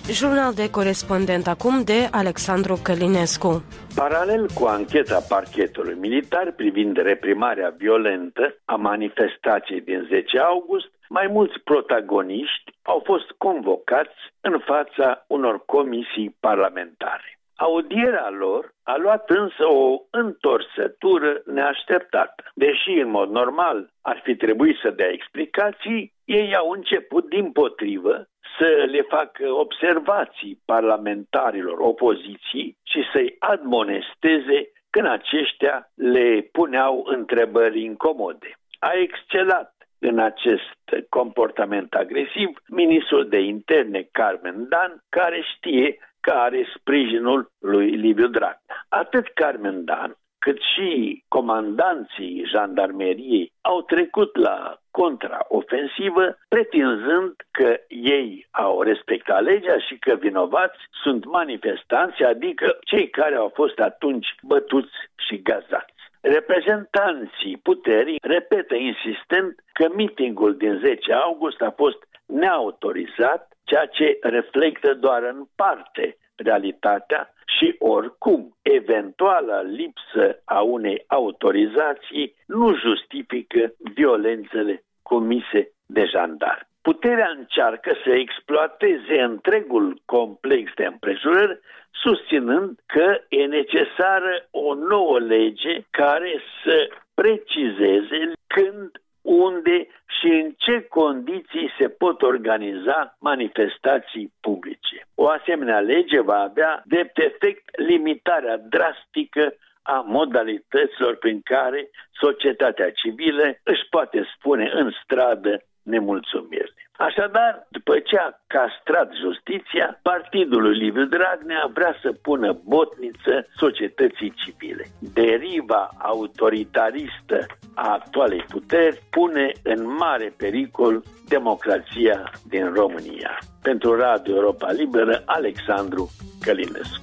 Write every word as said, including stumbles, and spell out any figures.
Jurnal de corespondent acum de Alexandru Călinescu. Paralel cu ancheta parchetului militar privind reprimarea violentă a manifestației din zece august, mai mulți protagoniști au fost convocați în fața unor comisii parlamentare. Audierea lor a luat însă o întorsătură neașteptată. Deși în mod normal ar fi trebuit să dea explicații, ei au început dimpotrivă să le facă observații parlamentarilor opoziției și să-i admonesteze când aceștia le puneau întrebări incomode. A excelat în acest comportament agresiv ministrul de interne Carmen Dan, care știe că are sprijinul lui Liviu Dragnea. Atât Carmen Dan, cât și comandanții jandarmeriei au trecut la contraofensivă, pretinzând că ei au respectat legea și că vinovați sunt manifestanți, adică cei care au fost atunci bătuți și gazați. Reprezentanții puterii repetă insistent că mitingul din zece august a fost neautorizat, ceea ce reflectă doar în parte realitatea și oricum eventuala lipsă a unei autorizații nu justifică violențele comise de jandarmi. Puterea încearcă să exploateze întregul complex de împrejurări, susținând că e necesară o nouă lege care să precizeze când, unde și în ce condiții se pot organiza manifestații publice. O asemenea lege va avea drept efect limitarea drastică a modalităților prin care societatea civilă își poate spune în stradă nemulțumirile. Așadar, după ce a castrat justiția, partidul lui Liviu Dragnea vrea să pună botniță societății civile. Deriva autoritaristă a actualei puteri pune în mare pericol democrația din România. Pentru Radio Europa Liberă, Alexandru Călinescu.